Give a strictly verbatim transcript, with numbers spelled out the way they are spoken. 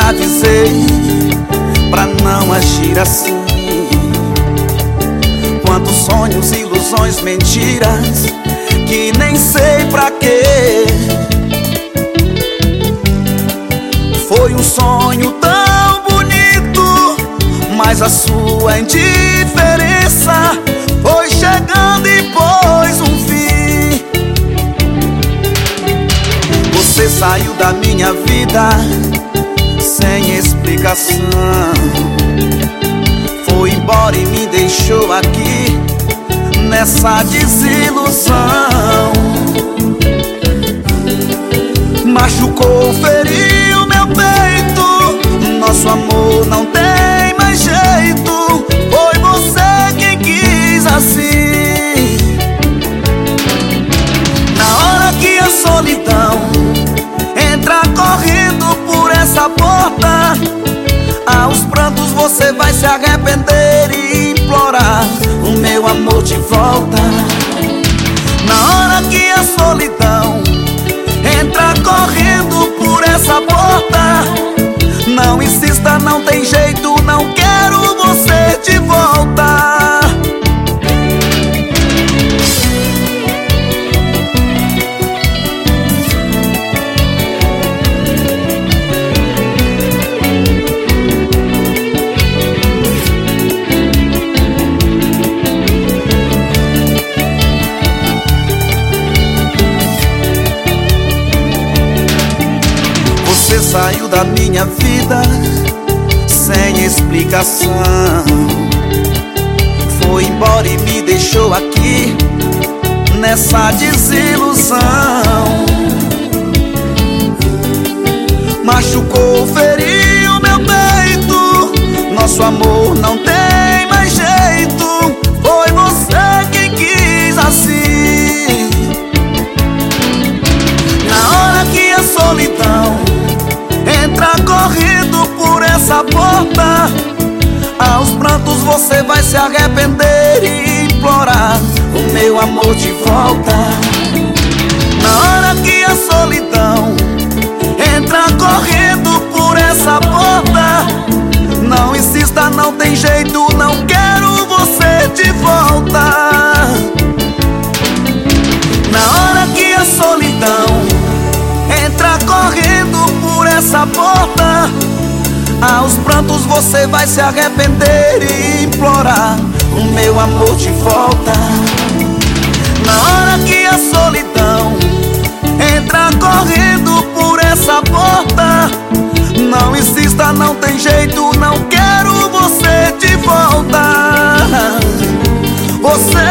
avisei pra não agir assim. Quantos sonhos, ilusões, mentiras que nem sei pra quê. Foi um sonho tão bonito, mas a sua indiferença foi chegando e pôs um fim. Você saiu da minha vida sem explicação, foi embora e me deixou aqui nessa desilusão. Machucou, feriu meu peito, nosso amor não tem mais jeito. Foi você quem quis assim. Na hora que a solidão entra correndo por essa porta, aos prantos você vai se arrepender e implorar o meu amor de volta. Na hora que a solidão entra correndo por essa porta, não insista, não tem jeito, não quero você de volta. Você saiu da minha vida sem explicação, foi embora e me deixou aqui nessa desilusão. Machucou, feriu meu peito, nosso amor não tem mais jeito. Foi você quem quis assim. Na hora que a solidão entra correndo por essa porta, aos prantos você vai se arrepender e implorar o meu amor de volta. Na hora que a solidão entra correndo por essa porta, não insista, não tem jeito, não quero você de volta. Na hora que a solidão entra correndo por essa porta, aos prantos você vai se arrepender e implorar o meu amor de volta. Na hora que a solidão entra correndo por essa porta, não insista, não tem jeito, não quero você de volta. Você